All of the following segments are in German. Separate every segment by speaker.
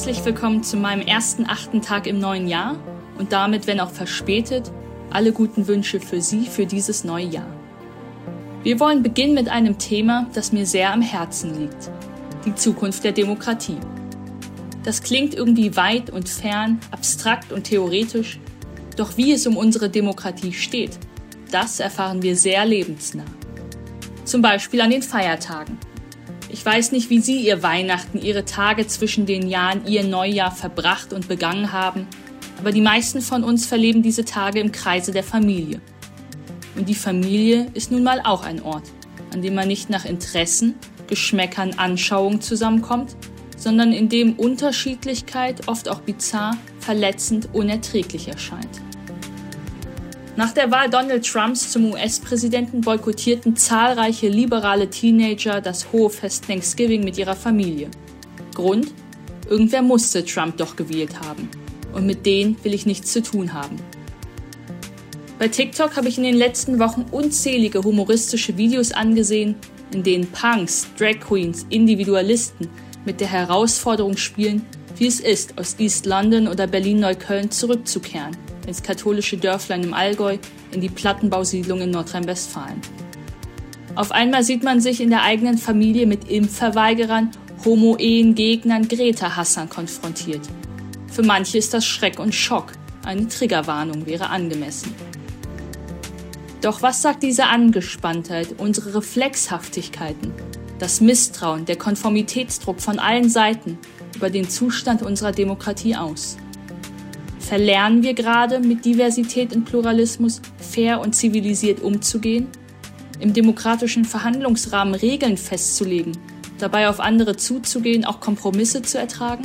Speaker 1: herzlich willkommen zu meinem ersten 8. Tag im neuen Jahr und damit, wenn auch verspätet, alle guten Wünsche für Sie für dieses neue Jahr. Wir wollen beginnen mit einem Thema, das mir sehr am Herzen liegt: die Zukunft der Demokratie. Das klingt irgendwie weit und fern, abstrakt und theoretisch, doch wie es um unsere Demokratie steht, das erfahren wir sehr lebensnah. Zum Beispiel an den Feiertagen. Ich weiß nicht, wie Sie Ihr Weihnachten, Ihre Tage zwischen den Jahren, Ihr Neujahr verbracht und begangen haben, aber die meisten von uns verleben diese Tage im Kreise der Familie. Und die Familie ist nun mal auch ein Ort, an dem man nicht nach Interessen, Geschmäckern, Anschauungen zusammenkommt, sondern in dem Unterschiedlichkeit, oft auch bizarr, verletzend, unerträglich erscheint. Nach der Wahl Donald Trumps zum US-Präsidenten boykottierten zahlreiche liberale Teenager das hohe Fest Thanksgiving mit ihrer Familie. Grund? Irgendwer musste Trump doch gewählt haben. Und mit denen will ich nichts zu tun haben. Bei TikTok habe ich in den letzten Wochen unzählige humoristische Videos angesehen, in denen Punks, Drag Queens, Individualisten mit der Herausforderung spielen, wie es ist, aus East London oder Berlin-Neukölln zurückzukehren, ins katholische Dörflein im Allgäu, in die Plattenbausiedlung in Nordrhein-Westfalen. Auf einmal sieht man sich in der eigenen Familie mit Impfverweigerern, Homo-Ehen-Gegnern, Greta-Hassern konfrontiert. Für manche ist das Schreck und Schock, eine Triggerwarnung wäre angemessen. Doch was sagt diese Angespanntheit, unsere Reflexhaftigkeiten, das Misstrauen, der Konformitätsdruck von allen Seiten über den Zustand unserer Demokratie aus? Verlernen wir gerade, mit Diversität und Pluralismus fair und zivilisiert umzugehen? Im demokratischen Verhandlungsrahmen Regeln festzulegen, dabei auf andere zuzugehen, auch Kompromisse zu ertragen?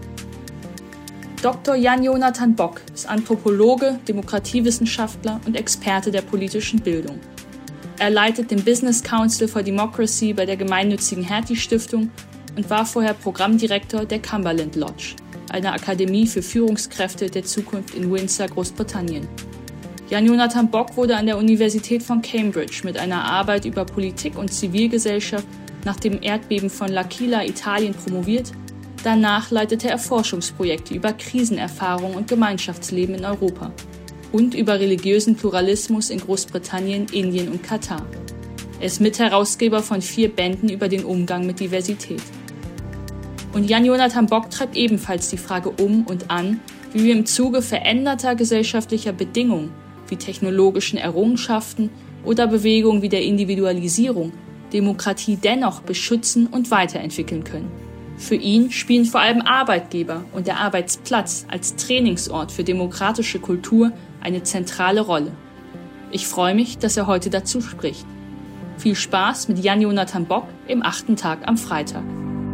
Speaker 1: Dr. Jan-Jonathan Bock ist Anthropologe, Demokratiewissenschaftler und Experte der politischen Bildung. Er leitet den Business Council for Democracy bei der gemeinnützigen Hertie-Stiftung und war vorher Programmdirektor der Cumberland Lodge, einer Akademie für Führungskräfte der Zukunft in Windsor, Großbritannien. Jan-Jonathan Bock wurde an der Universität von Cambridge mit einer Arbeit über Politik und Zivilgesellschaft nach dem Erdbeben von L'Aquila, Italien, promoviert. Danach leitete er Forschungsprojekte über Krisenerfahrung und Gemeinschaftsleben in Europa und über religiösen Pluralismus in Großbritannien, Indien und Katar. Er ist Mitherausgeber von 4 Bänden über den Umgang mit Diversität. Und Jan-Jonathan Bock treibt ebenfalls die Frage um und an, wie wir im Zuge veränderter gesellschaftlicher Bedingungen wie technologischen Errungenschaften oder Bewegungen wie der Individualisierung Demokratie dennoch beschützen und weiterentwickeln können. Für ihn spielen vor allem Arbeitgeber und der Arbeitsplatz als Trainingsort für demokratische Kultur eine zentrale Rolle. Ich freue mich, dass er heute dazu spricht. Viel Spaß mit Jan-Jonathan Bock im 8. Tag am Freitag.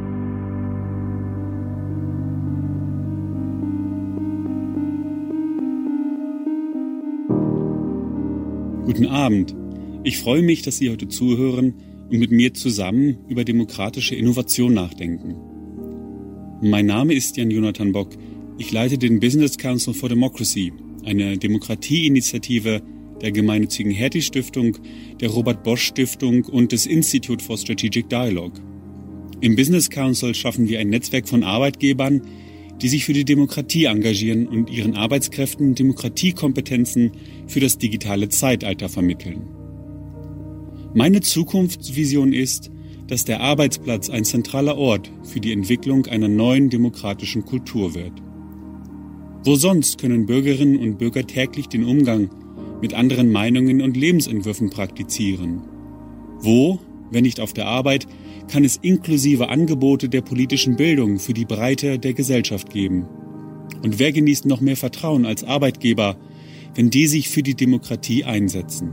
Speaker 2: Guten Abend. Ich freue mich, dass Sie heute zuhören und mit mir zusammen über demokratische Innovation nachdenken. Mein Name ist Jan-Jonathan Bock. Ich leite den Business Council for Democracy, eine Demokratieinitiative der gemeinnützigen Hertie-Stiftung, der Robert-Bosch-Stiftung und des Institute for Strategic Dialogue. Im Business Council schaffen wir ein Netzwerk von Arbeitgebern, die sich für die Demokratie engagieren und ihren Arbeitskräften Demokratiekompetenzen für das digitale Zeitalter vermitteln. Meine Zukunftsvision ist, dass der Arbeitsplatz ein zentraler Ort für die Entwicklung einer neuen demokratischen Kultur wird. Wo sonst können Bürgerinnen und Bürger täglich den Umgang mit anderen Meinungen und Lebensentwürfen praktizieren? Wo, wenn nicht auf der Arbeit, kann es inklusive Angebote der politischen Bildung für die Breite der Gesellschaft geben? Und wer genießt noch mehr Vertrauen als Arbeitgeber, wenn die sich für die Demokratie einsetzen?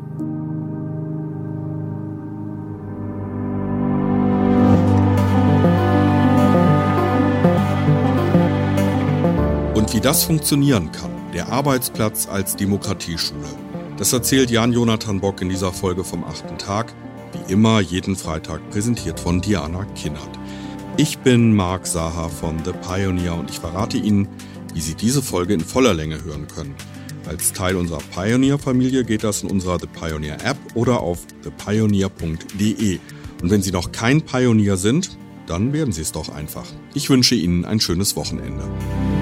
Speaker 3: Und wie das funktionieren kann, der Arbeitsplatz als Demokratieschule, das erzählt Jan-Jonathan Bock in dieser Folge vom 8. Tag, wie immer jeden Freitag präsentiert von Diana Kinnert. Ich bin Marc Saha von The Pioneer und ich verrate Ihnen, wie Sie diese Folge in voller Länge hören können. Als Teil unserer Pioneer-Familie geht das in unserer The Pioneer App oder auf thepioneer.de. Und wenn Sie noch kein Pioneer sind, Dann werden Sie es doch einfach. Ich wünsche Ihnen ein schönes Wochenende.